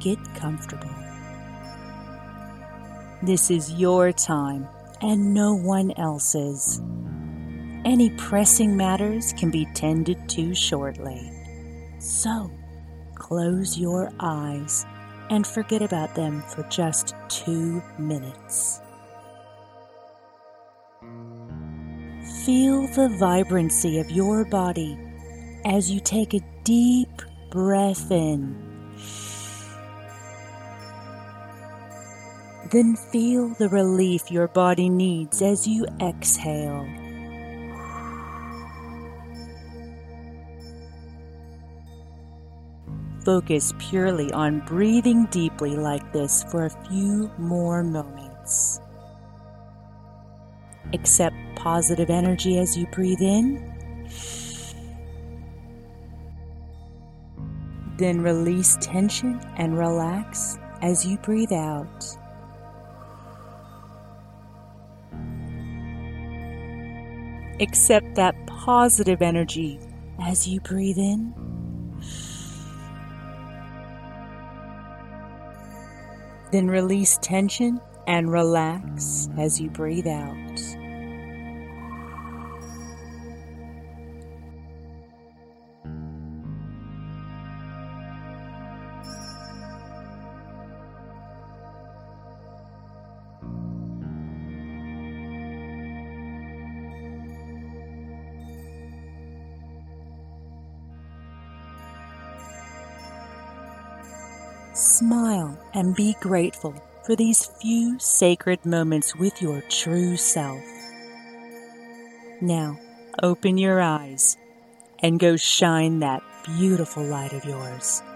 get comfortable. This is your time and no one else's. Any pressing matters can be tended to shortly. So, close your eyes and forget about them for just 2 minutes. Feel the vibrancy of your body as you take a deep breath in. Then feel the relief your body needs as you exhale. Focus purely on breathing deeply like this for a few more moments. Accept positive energy as you breathe in. Then release tension and relax as you breathe out. Accept that positive energy as you breathe in. Then release tension and relax as you breathe out. Smile and be grateful for these few sacred moments with your true self. Now, open your eyes and go shine that beautiful light of yours.